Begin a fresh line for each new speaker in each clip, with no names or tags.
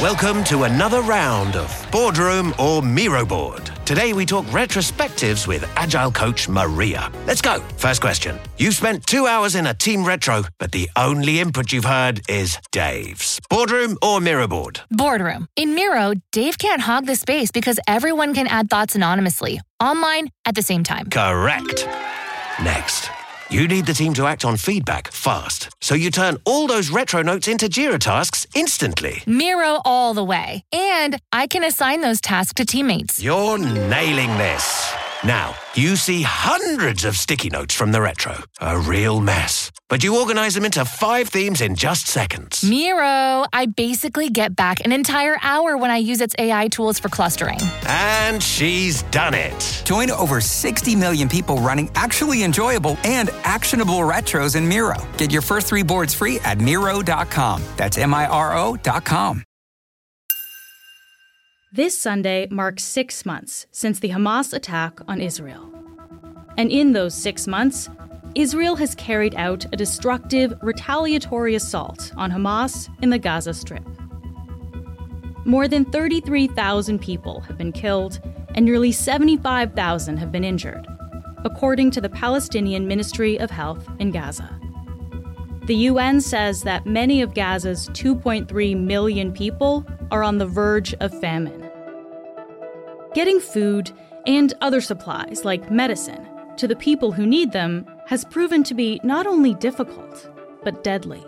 Welcome to another round of Boardroom or Miro Board. Today we talk retrospectives with Agile coach Maria. Let's go. First question. You've spent 2 hours in a team retro, but the only input you've heard is Dave's. Boardroom or Miro Board?
Boardroom. In Miro, Dave can't hog the space because everyone can add thoughts anonymously, online, at the same time.
Correct. Next. You need the team to act on feedback fast, so you turn all those retro notes into Jira tasks instantly.
Miro all the way. And I can assign those tasks to teammates.
You're nailing this. Now, you see hundreds of sticky notes from the retro. A real mess. But you organize them into 5 themes in just seconds.
Miro, I basically get back an entire hour when I use its AI tools for clustering.
And she's done it.
Join over 60 million people running actually enjoyable and actionable retros in Miro. Get your first 3 boards free at Miro.com. That's Miro.com.
This Sunday marks 6 months since the Hamas attack on Israel. And in those 6 months, Israel has carried out a destructive, retaliatory assault on Hamas in the Gaza Strip. More than 33,000 people have been killed and nearly 75,000 have been injured, according to the Palestinian Ministry of Health in Gaza. The UN says that many of Gaza's 2.3 million people are on the verge of famine. Getting food and other supplies like medicine to the people who need them has proven to be not only difficult, but deadly.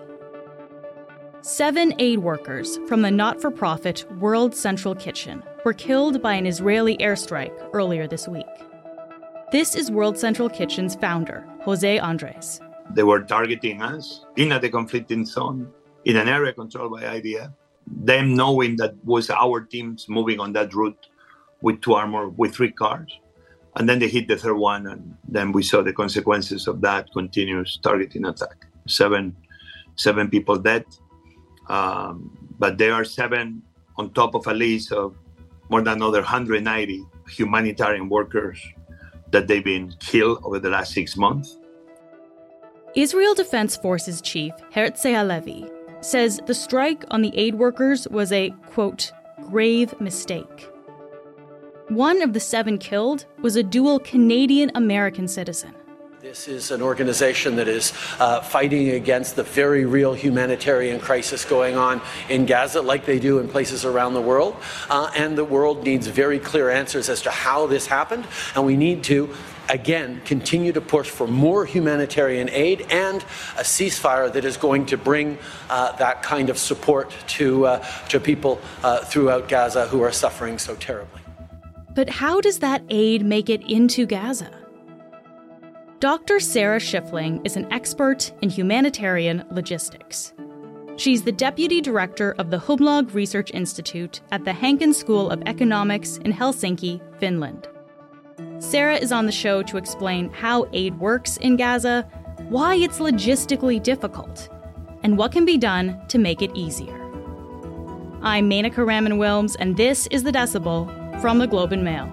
7 aid workers from the not-for-profit World Central Kitchen were killed by an Israeli airstrike earlier this week. This is World Central Kitchen's founder, Jose Andres.
They were targeting us in the conflicting zone, in an area controlled by IDF. Them knowing that was our teams moving on that route with 3 cars. And then they hit the third one, and then we saw the consequences of that continuous targeting attack. Seven people dead, but there are 7 on top of a list of more than another 190 humanitarian workers that they've been killed over the last 6 months.
Israel Defense Forces Chief Herzi Halevi says the strike on the aid workers was a, quote, grave mistake. One of the 7 killed was a dual Canadian-American citizen.
This is an organization that is fighting against the very real humanitarian crisis going on in Gaza, like they do in places around the world. And the world needs very clear answers as to how this happened. And we need to, again, continue to push for more humanitarian aid and a ceasefire that is going to bring that kind of support to people throughout Gaza who are suffering so terribly.
But how does that aid make it into Gaza? Dr. Sarah Schiffling is an expert in humanitarian logistics. She's the deputy director of the Humlag Research Institute at the Hanken School of Economics in Helsinki, Finland. Sarah is on the show to explain how aid works in Gaza, why it's logistically difficult, and what can be done to make it easier. I'm Menaka Raman-Wilms, and this is The Decibel from the Globe and Mail.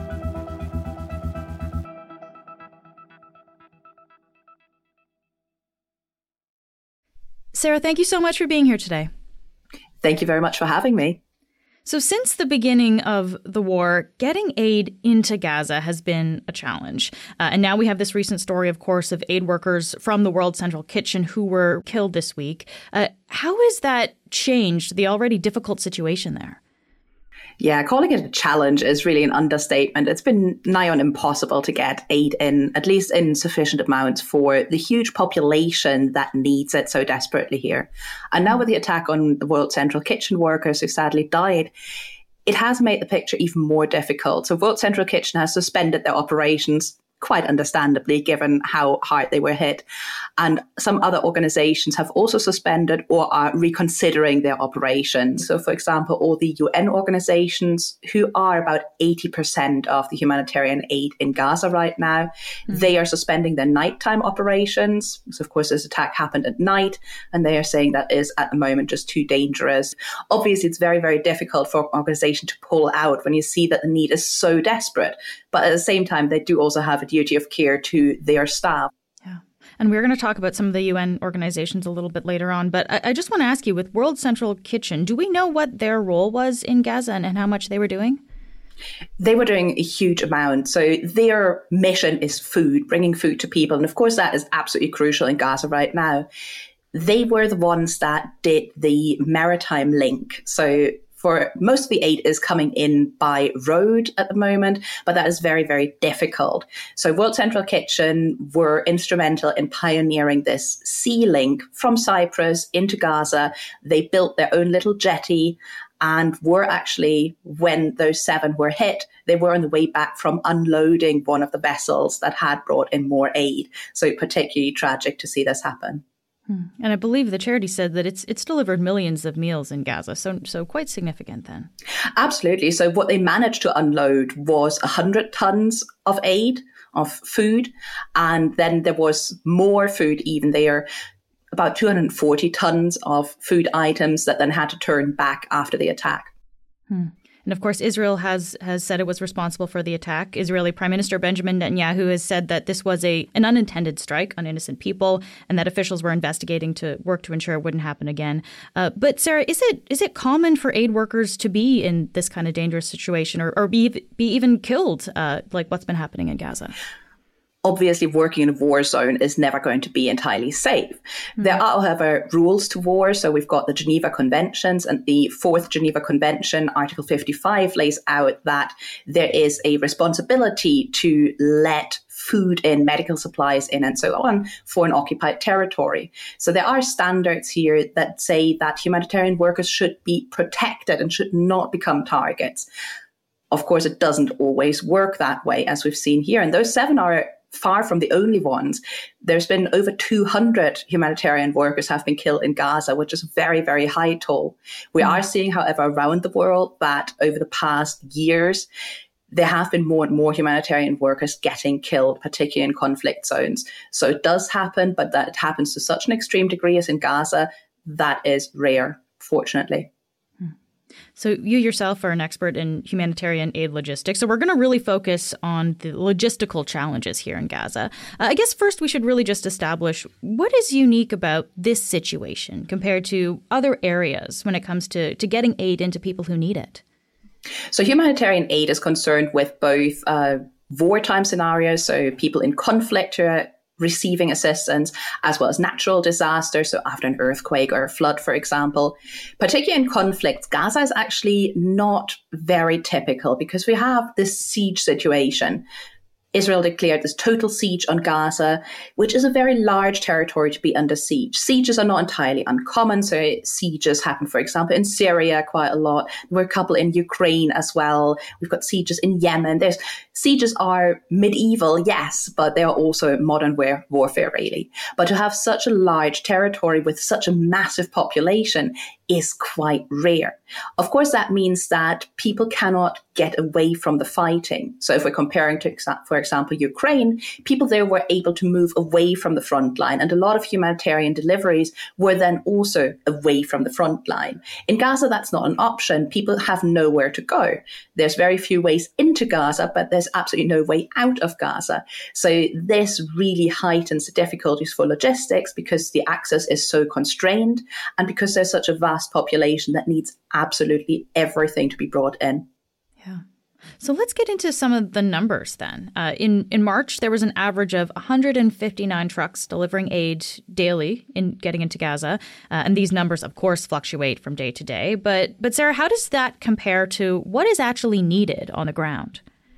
Sarah, thank you so much for being here today.
Thank you very much for having me.
So since the beginning of the war, getting aid into Gaza has been a challenge. And now we have this recent story, of course, of aid workers from the World Central Kitchen who were killed this week. How has that changed the already difficult situation there?
Yeah, calling it a challenge is really an understatement. It's been nigh on impossible to get aid in, at least in sufficient amounts for the huge population that needs it so desperately here. And now with the attack on the World Central Kitchen workers who sadly died, it has made the picture even more difficult. So World Central Kitchen has suspended their operations, quite understandably, given how hard they were hit. And some other organizations have also suspended or are reconsidering their operations. So, for example, all the UN organizations, who are about 80% of the humanitarian aid in Gaza right now, they are suspending their nighttime operations. So, of course, this attack happened at night, and they are saying that is at the moment just too dangerous. Obviously, it's very, very difficult for an organization to pull out when you see that the need is so desperate. But at the same time, they do also have a duty of care to their staff.
Yeah. And we're going to talk about some of the UN organizations a little bit later on. But I just want to ask you, with World Central Kitchen, do we know what their role was in Gaza and how much they were doing?
They were doing a huge amount. So their mission is food, bringing food to people. And of course, that is absolutely crucial in Gaza right now. They were the ones that did the maritime link. So for most of the aid is coming in by road at the moment, but that is very, very difficult. So World Central Kitchen were instrumental in pioneering this sea link from Cyprus into Gaza. They built their own little jetty and were actually, when those 7 were hit, they were on the way back from unloading one of the vessels that had brought in more aid. So particularly tragic to see this happen.
And I believe the charity said that it's delivered millions of meals in Gaza, so quite significant then.
Absolutely. So what they managed to unload was 100 tons of aid, of food, and then there was more food even there, about 240 tons of food items that then had to turn back after the attack.
And of course, Israel has said it was responsible for the attack. Israeli Prime Minister Benjamin Netanyahu has said that this was an unintended strike on innocent people and that officials were investigating to work to ensure it wouldn't happen again. But Sarah, is it common for aid workers to be in this kind of dangerous situation or be even killed like what's been happening in Gaza?
Obviously, working in a war zone is never going to be entirely safe. There are, however, rules to war. So we've got the Geneva Conventions, and the 4th Geneva Convention, Article 55, lays out that there is a responsibility to let food in, medical supplies in, and so on for an occupied territory. So there are standards here that say that humanitarian workers should be protected and should not become targets. Of course, it doesn't always work that way, as we've seen here. And those 7 are far from the only ones. There's been over 200 humanitarian workers have been killed in Gaza, which is a very, very high toll. We are seeing, however, around the world that over the past years, there have been more and more humanitarian workers getting killed, particularly in conflict zones. So it does happen, but that it happens to such an extreme degree as in Gaza, that is rare, fortunately.
So you yourself are an expert in humanitarian aid logistics. So we're going to really focus on the logistical challenges here in Gaza. I guess first we should really just establish what is unique about this situation compared to other areas when it comes to getting aid into people who need it.
So humanitarian aid is concerned with both wartime scenarios, so people in conflict who are receiving assistance, as well as natural disasters, so after an earthquake or a flood, for example. Particularly in conflicts, Gaza is actually not very typical because we have this siege situation. Israel declared this total siege on Gaza, which is a very large territory to be under siege. Sieges are not entirely uncommon. So sieges happen, for example, in Syria quite a lot. There were a couple in Ukraine as well. We've got sieges in Yemen. Sieges are medieval, yes, but they are also modern warfare, really. But to have such a large territory with such a massive population is quite rare. Of course, that means that people cannot get away from the fighting. So if we're comparing to, for example, Ukraine, people there were able to move away from the front line. And a lot of humanitarian deliveries were then also away from the front line. In Gaza, that's not an option. People have nowhere to go. There's very few ways into Gaza, but there's absolutely no way out of Gaza. So this really heightens the difficulties for logistics because the access is so constrained and because there's such a vast population that needs absolutely everything to be brought in.
Yeah. So let's get into some of the numbers then. In March, there was an average of 159 trucks delivering aid daily in getting into Gaza. And these numbers, of course, fluctuate from day to day. But Sarah, how does that compare to what is actually needed on the ground?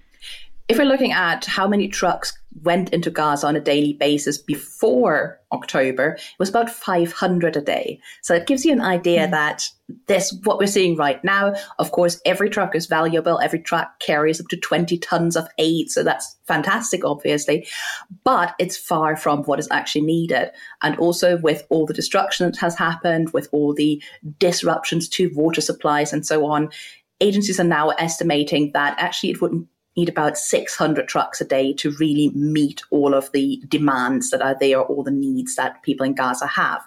If we're looking at how many trucks went into Gaza on a daily basis before October, it was about 500 a day. So it gives you an idea that what we're seeing right now, of course, every truck is valuable. Every truck carries up to 20 tons of aid. So that's fantastic, obviously. But it's far from what is actually needed. And also with all the destruction that has happened, with all the disruptions to water supplies and so on, agencies are now estimating that actually it wouldn't need about 600 trucks a day to really meet all of the demands that are there, all the needs that people in Gaza have.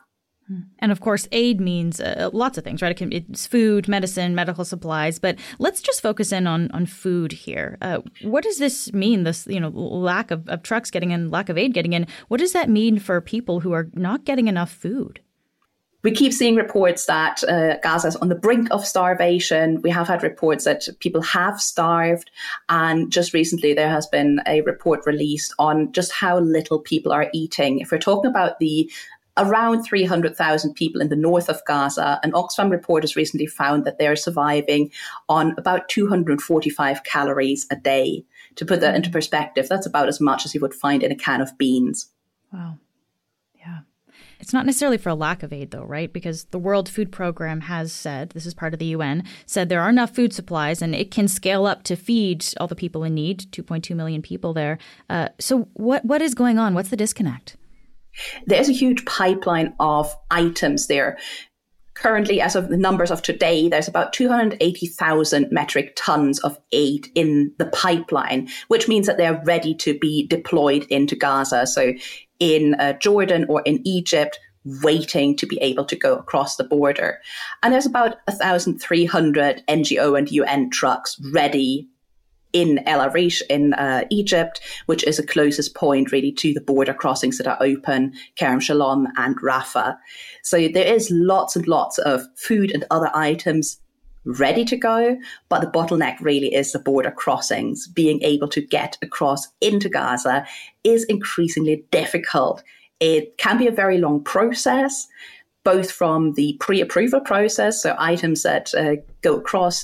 And of course, aid means lots of things, right? It's food, medicine, medical supplies. But let's just focus in on food here. What does this mean? This, lack of trucks getting in, lack of aid getting in. What does that mean for people who are not getting enough food?
We keep seeing reports that Gaza is on the brink of starvation. We have had reports that people have starved. And just recently, there has been a report released on just how little people are eating. If we're talking about the around 300,000 people in the north of Gaza, an Oxfam report has recently found that they're surviving on about 245 calories a day. To put that into perspective, that's about as much as you would find in a can of beans.
Wow. Yeah. It's not necessarily for a lack of aid, though, right? Because the World Food Program has said, this is part of the UN, said there are enough food supplies and it can scale up to feed all the people in need, 2.2 million people there. So what is going on? What's the disconnect?
There's a huge pipeline of items there. Currently, as of the numbers of today, there's about 280,000 metric tons of aid in the pipeline, which means that they're ready to be deployed into Gaza. So in Jordan or in Egypt, waiting to be able to go across the border. And there's about 1,300 NGO and UN trucks ready in El Arish in Egypt, which is the closest point really to the border crossings that are open, Kerem Shalom and Rafah. So there is lots and lots of food and other items ready to go, but the bottleneck really is the border crossings. Being able to get across into Gaza is increasingly difficult. It can be a very long process, both from the pre-approval process, so items that go across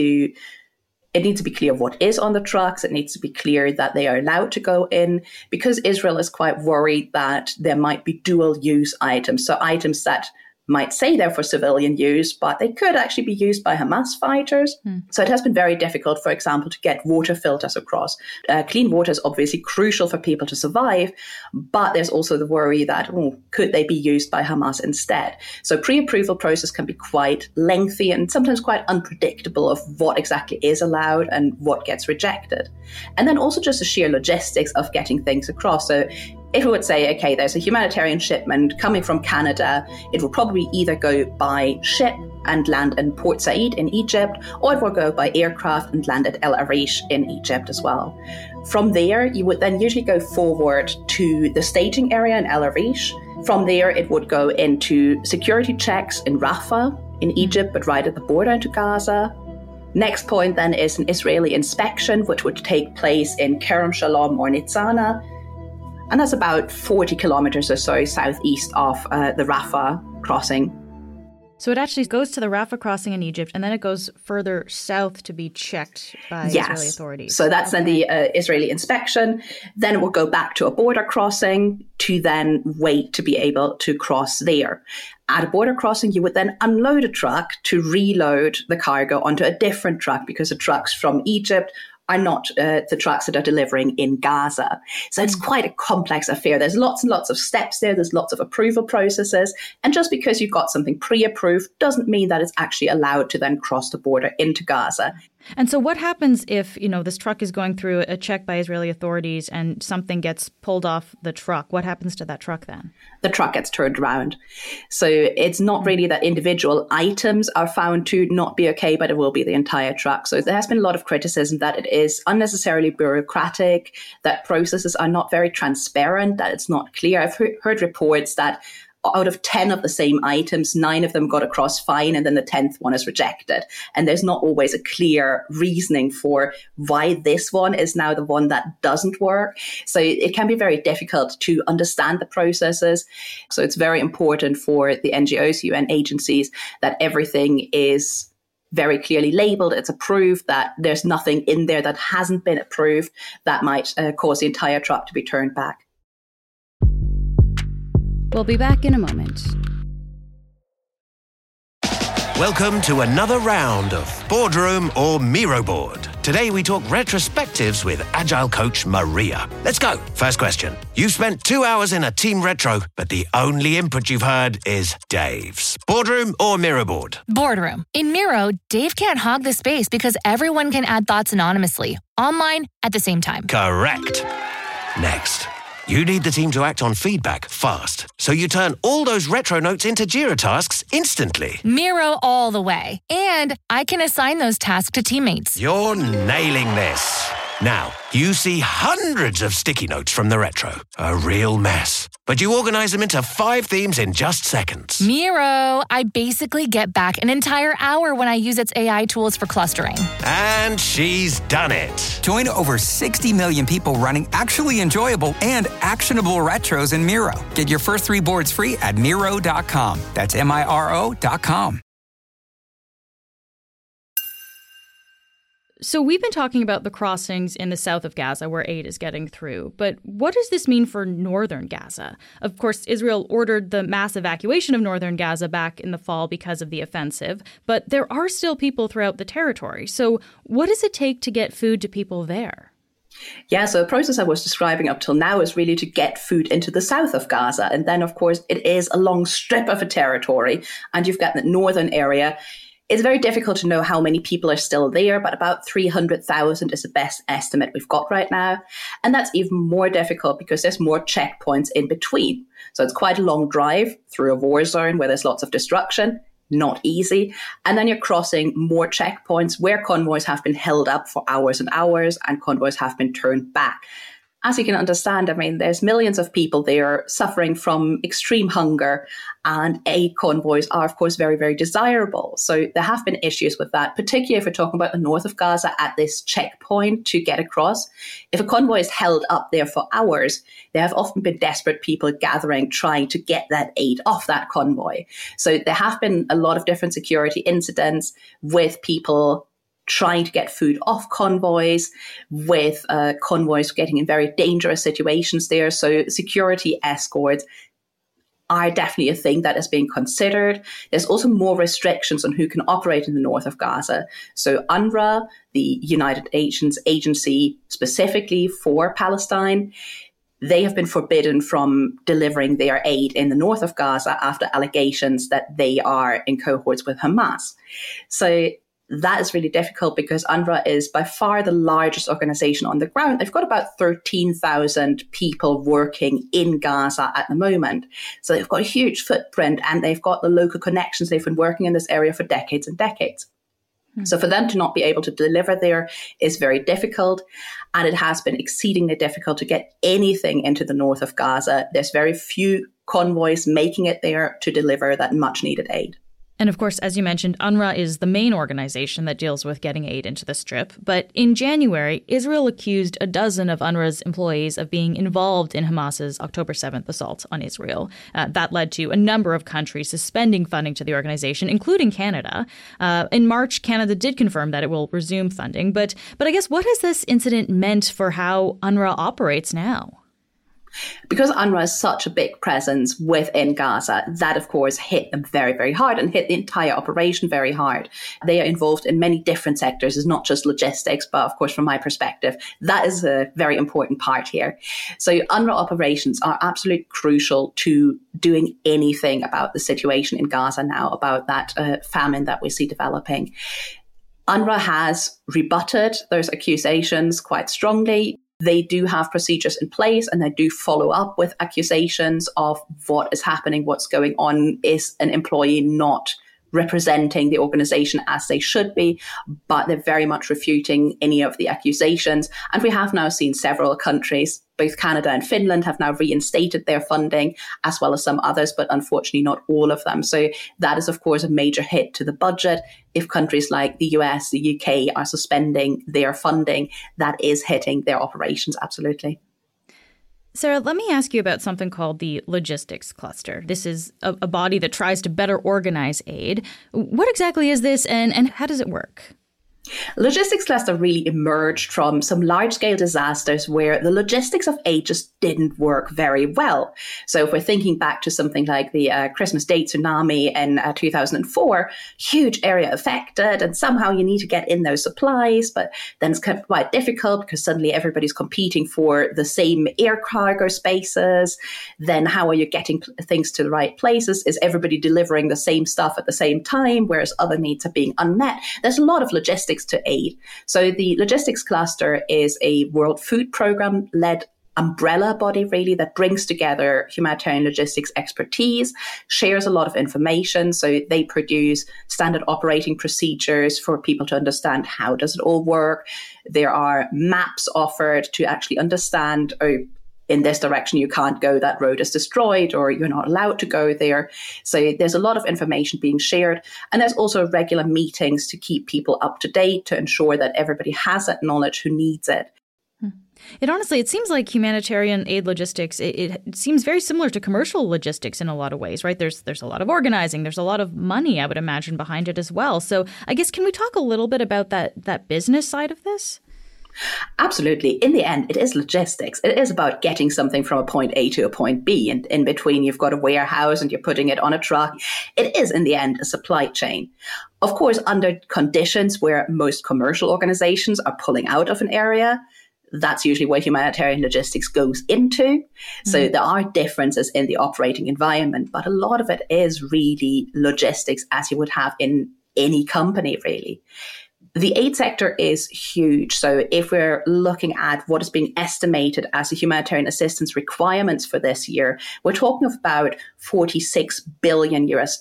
it needs to be clear what is on the trucks. It needs to be clear that they are allowed to go in, because Israel is quite worried that there might be dual use items. So items that might say they're for civilian use, but they could actually be used by Hamas fighters. So it has been very difficult, for example, to get water filters across. Clean water is obviously crucial for people to survive, but there's also the worry that, could they be used by Hamas instead? So pre-approval process can be quite lengthy and sometimes quite unpredictable of what exactly is allowed and what gets rejected. And then also just the sheer logistics of getting things across. So if we would say, okay, there's a humanitarian shipment coming from Canada, it will probably either go by ship and land in Port Said in Egypt, or it will go by aircraft and land at El Arish in Egypt as well. From there, you would then usually go forward to the staging area in El Arish. From there, it would go into security checks in Rafah in Egypt, but right at the border into Gaza. Next point then is an Israeli inspection, which would take place in Kerem Shalom or Nitzana. And that's about 40 kilometers or so southeast of the Rafah crossing.
So it actually goes to the Rafah crossing in Egypt, and then it goes further south to be checked by Israeli authorities.
So that's then the Israeli inspection. Then it will go back to a border crossing to then wait to be able to cross there. At a border crossing, you would then unload a truck to reload the cargo onto a different truck, because the trucks from Egypt are not the trucks that are delivering in Gaza. So it's quite a complex affair. There's lots and lots of steps there. There's lots of approval processes. And just because you've got something pre-approved doesn't mean that it's actually allowed to then cross the border into Gaza.
And so what happens if, this truck is going through a check by Israeli authorities and something gets pulled off the truck? What happens to that truck then?
The truck gets turned around. So it's not really that individual items are found to not be okay, but it will be the entire truck. So there has been a lot of criticism that it is unnecessarily bureaucratic, that processes are not very transparent, that it's not clear. I've heard reports that out of 10 of the same items, 9 of them got across fine, and then the 10th one is rejected. And there's not always a clear reasoning for why this one is now the one that doesn't work. So it can be very difficult to understand the processes. So it's very important for the NGOs, UN agencies, that everything is very clearly labeled, it's approved, that there's nothing in there that hasn't been approved that might cause the entire truck to be turned back.
We'll be back in a moment.
Welcome to another round of Boardroom or Miro Board. Today we talk retrospectives with Agile coach Maria. Let's go. First question. You've spent 2 hours in a team retro, but the only input you've heard is Dave's. Boardroom or Miro Board?
Boardroom. In Miro, Dave can't hog the space because everyone can add thoughts anonymously, online at the same time.
Correct. Next. You need the team to act on feedback fast, so you turn all those retro notes into Jira tasks instantly.
Miro all the way. And I can assign those tasks to teammates.
You're nailing this. Now, you see hundreds of sticky notes from the retro. A real mess. But you organize them into 5 themes in just seconds.
Miro, I basically get back an entire hour when I use its AI tools for clustering.
And she's done it.
Join over 60 million people running actually enjoyable and actionable retros in Miro. Get your first 3 boards free at Miro.com. That's Miro.com.
So we've been talking about the crossings in the south of Gaza where aid is getting through. But what does this mean for northern Gaza? Of course, Israel ordered the mass evacuation of northern Gaza back in the fall because of the offensive. But there are still people throughout the territory. So what does it take to get food to people there?
Yeah, so the process I was describing up till now is really to get food into the south of Gaza. And then, of course, it is a long strip of a territory. And you've got the northern area. It's very difficult to know how many people are still there, but about 300,000 is the best estimate we've got right now. And that's even more difficult because there's more checkpoints in between. So it's quite a long drive through a war zone where there's lots of destruction, not easy. And then you're crossing more checkpoints where convoys have been held up for hours and hours and convoys have been turned back. As you can understand, I mean, there's millions of people there suffering from extreme hunger, and aid convoys are, of course, very, very desirable. So there have been issues with that, particularly if we're talking about the north of Gaza at this checkpoint to get across. If a convoy is held up there for hours, there have often been desperate people gathering, trying to get that aid off that convoy. So there have been a lot of different security incidents with people trying to get food off convoys, with convoys getting in very dangerous situations there. So security escorts are definitely a thing that is being considered. There's also more restrictions on who can operate in the north of Gaza. So UNRWA, the United Nations agency specifically for Palestine, they have been forbidden from delivering their aid in the north of Gaza after allegations that they are in cohorts with Hamas. So that is really difficult because UNRWA is by far the largest organization on the ground. They've got about 13,000 people working in Gaza at the moment. So they've got a huge footprint and they've got the local connections. They've been working in this area for decades and decades. So for them to not be able to deliver there is very difficult. And it has been exceedingly difficult to get anything into the north of Gaza. There's very few convoys making it there to deliver that much needed aid.
And of course, as you mentioned, UNRWA is the main organization that deals with getting aid into the Strip. But in January, Israel accused a dozen of UNRWA's employees of being involved in Hamas's October 7th assault on Israel. That led to a number of countries suspending funding to the organization, including Canada. In March, Canada did confirm that it will resume funding. But I guess what has this incident meant for how UNRWA operates now?
Because UNRWA is such a big presence within Gaza, that of course hit them very, very hard and hit the entire operation very hard. They are involved in many different sectors. It's not just logistics, but of course, from my perspective, that is a very important part here. So UNRWA operations are absolutely crucial to doing anything about the situation in Gaza now, about that famine that we see developing. UNRWA has rebutted those accusations quite strongly. They do have procedures in place and they do follow up with accusations of what is happening, what's going on. Is an employee not representing the organization as they should be? But they're very much refuting any of the accusations. And we have now seen several countries, both Canada and Finland, have now reinstated their funding, as well as some others, but unfortunately not all of them. So that is, of course, a major hit to the budget. If countries like the US, the UK are suspending their funding, that is hitting their operations, absolutely.
Sarah, let me ask you about something called the Logistics Cluster. This is a body that tries to better organize aid. What exactly is this and how does it work?
Logistics cluster really emerged from some large-scale disasters where the logistics of aid just didn't work very well. So if we're thinking back to something like the Christmas Day tsunami in 2004, huge area affected, and somehow you need to get in those supplies, but then it's quite difficult because suddenly everybody's competing for the same air cargo spaces. Then how are you getting things to the right places? Is everybody delivering the same stuff at the same time, whereas other needs are being unmet? There's a lot of logistics to aid. So the logistics cluster is a World Food Programme led umbrella body really that brings together humanitarian logistics expertise, shares a lot of information. So they produce standard operating procedures for people to understand how does it all work. There are maps offered to actually understand, in this direction you can't go, that road is destroyed, or you're not allowed to go there. So there's a lot of information being shared. And there's also regular meetings to keep people up to date, to ensure that everybody has that knowledge who needs it.
It seems like humanitarian aid logistics, it seems very similar to commercial logistics in a lot of ways, right? There's a lot of organizing. There's a lot of money, I would imagine, behind it as well. So I guess, can we talk a little bit about that business side of this?
Absolutely. In the end, it is logistics. It is about getting something from a point A to a point B. And in between, you've got a warehouse and you're putting it on a truck. It is, in the end, a supply chain. Of course, under conditions where most commercial organizations are pulling out of an area, that's usually where humanitarian logistics goes into. So there are differences in the operating environment, but a lot of it is really logistics, as you would have in any company, really. The aid sector is huge. So if we're looking at what is being estimated as the humanitarian assistance requirements for this year, we're talking of about $46 billion US.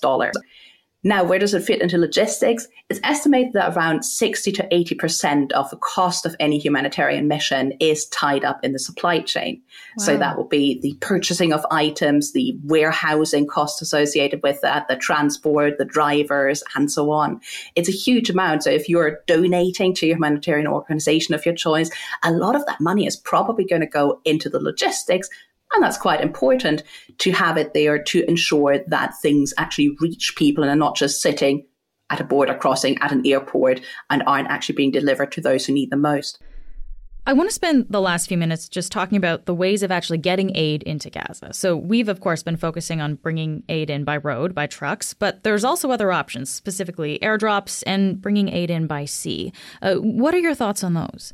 Now, where does it fit into logistics? It's estimated that around 60 to 80% of the cost of any humanitarian mission is tied up in the supply chain. Wow. So that will be the purchasing of items, the warehousing costs associated with that, the transport, the drivers, and so on. It's a huge amount. So if you're donating to a humanitarian organization of your choice, a lot of that money is probably going to go into the logistics. And that's quite important to have it there to ensure that things actually reach people and are not just sitting at a border crossing at an airport and aren't actually being delivered to those who need them most.
I want to spend the last few minutes just talking about the ways of actually getting aid into Gaza. So we've, of course, been focusing on bringing aid in by road, by trucks, but there's also other options, specifically airdrops and bringing aid in by sea. What are your thoughts on those?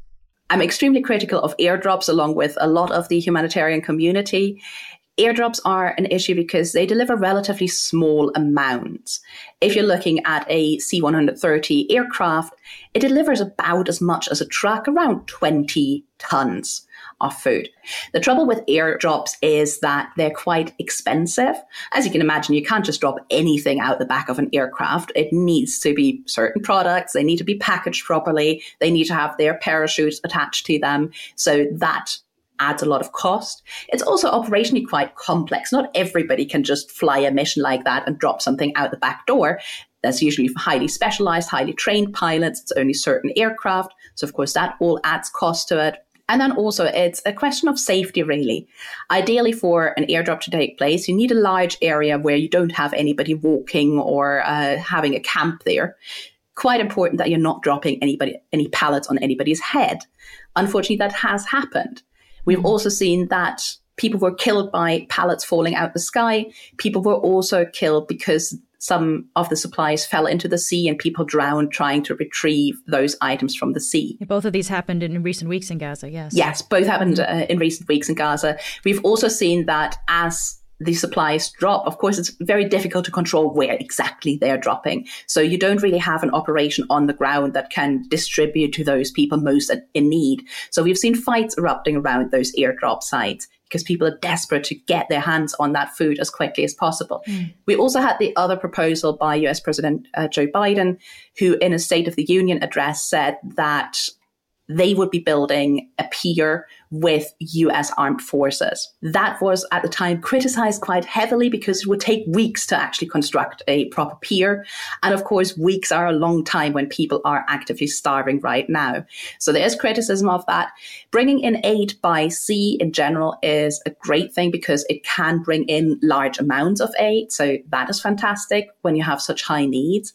I'm extremely critical of airdrops, along with a lot of the humanitarian community. Airdrops are an issue because they deliver relatively small amounts. If you're looking at a C-130 aircraft, it delivers about as much as a truck, around 20 tons of food. The trouble with airdrops is that they're quite expensive. As you can imagine, you can't just drop anything out the back of an aircraft. It needs to be certain products. They need to be packaged properly. They need to have their parachutes attached to them. So that adds a lot of cost. It's also operationally quite complex. Not everybody can just fly a mission like that and drop something out the back door. That's usually highly specialized, highly trained pilots. It's only certain aircraft. So of course that all adds cost to it. And then also it's a question of safety, really. Ideally, for an airdrop to take place, you need a large area where you don't have anybody walking or having a camp there. Quite important that you're not dropping any pallets on anybody's head. Unfortunately, that has happened. We've also seen that people were killed by pallets falling out the sky. People were also killed because some of the supplies fell into the sea and people drowned trying to retrieve those items from the sea.
Both of these happened in recent weeks in Gaza, yes.
Yes, both happened in recent weeks in Gaza. We've also seen that as the supplies drop, of course, it's very difficult to control where exactly they're dropping. So you don't really have an operation on the ground that can distribute to those people most in need. So we've seen fights erupting around those airdrop sites because people are desperate to get their hands on that food as quickly as possible. We also had the other proposal by US President Joe Biden, who in a State of the Union address said that they would be building a pier with US armed forces. That was at the time criticized quite heavily because it would take weeks to actually construct a proper pier. And of course, weeks are a long time when people are actively starving right now. So there is criticism of that. Bringing in aid by sea in general is a great thing because it can bring in large amounts of aid. So that is fantastic when you have such high needs.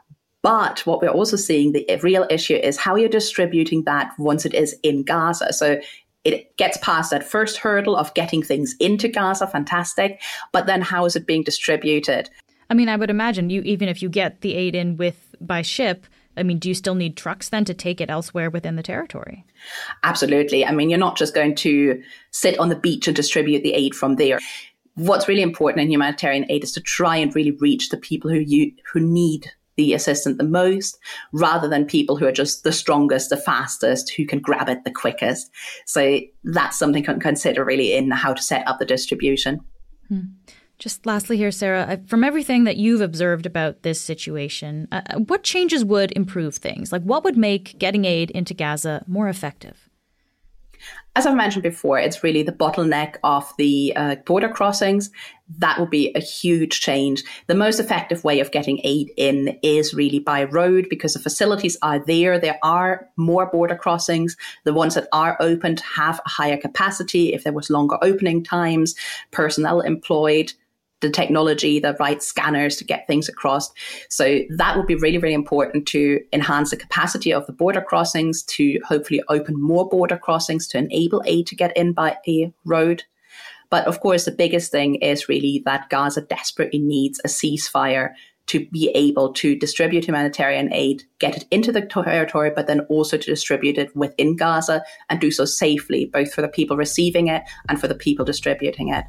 But what we're also seeing, the real issue is how you're distributing that once it is in Gaza. So it gets past that first hurdle of getting things into Gaza, fantastic. But then how is it being distributed?
I mean, I would imagine even if you get the aid in by ship, I mean, do you still need trucks then to take it elsewhere within the territory?
Absolutely. I mean, you're not just going to sit on the beach and distribute the aid from there. What's really important in humanitarian aid is to try and really reach the people who need the assistant the most, rather than people who are just the strongest, the fastest, who can grab it the quickest. So that's something to consider really in how to set up the distribution.
Just lastly here, Sarah, from everything that you've observed about this situation, what changes would improve things? Like, what would make getting aid into Gaza more effective?
As I've mentioned before, it's really the bottleneck of the border crossings. That would be a huge change. The most effective way of getting aid in is really by road, because the facilities are there. There are more border crossings. The ones that are opened have a higher capacity. If there was longer opening times, personnel employed, the technology, the right scanners to get things across. So that would be really, really important to enhance the capacity of the border crossings, to hopefully open more border crossings to enable aid to get in by a road. But of course, the biggest thing is really that Gaza desperately needs a ceasefire to be able to distribute humanitarian aid, get it into the territory, but then also to distribute it within Gaza and do so safely, both for the people receiving it and for the people distributing it.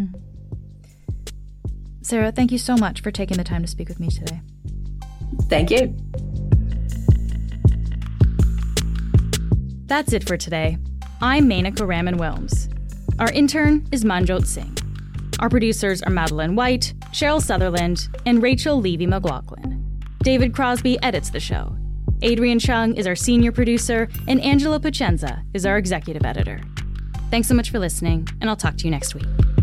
Sarah, thank you so much for taking the time to speak with me today.
Thank you.
That's it for today. I'm Menaka Raman-Wilms. Our intern is Manjot Singh. Our producers are Madeline White, Cheryl Sutherland, and Rachel Levy-McLaughlin. David Crosby edits the show. Adrian Chung is our senior producer, and Angela Pacenza is our executive editor. Thanks so much for listening, and I'll talk to you next week.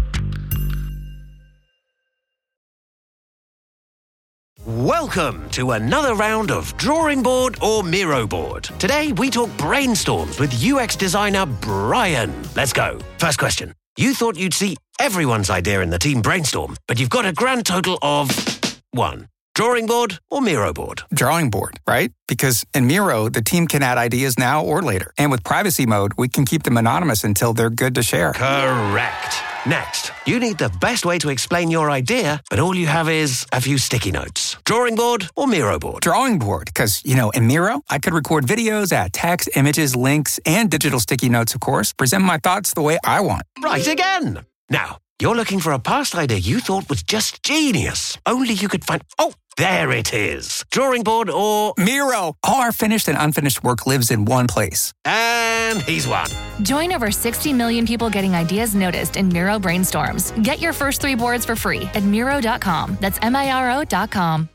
Welcome to another round of Drawing Board or Miro Board. Today we talk brainstorms with UX designer Brian. Let's go. First question. You thought you'd see everyone's idea in the team brainstorm, but you've got a grand total of 1. Drawing board or Miro board?
Drawing board, right? Because in Miro, the team can add ideas now or later. And with privacy mode, we can keep them anonymous until they're good to share.
Correct. Next, you need the best way to explain your idea, but all you have is a few sticky notes. Drawing board or Miro board?
Drawing board, because, in Miro, I could record videos, add text, images, links, and digital sticky notes, of course, present my thoughts the way I want.
Right again. Now, you're looking for a past idea you thought was just genius. Only you could find... Oh, there it is. Drawing board or...
Miro. All our finished and unfinished work lives in one place.
And he's won.
Join over 60 million people getting ideas noticed in Miro brainstorms. Get your first 3 boards for free at Miro.com. That's Miro.com.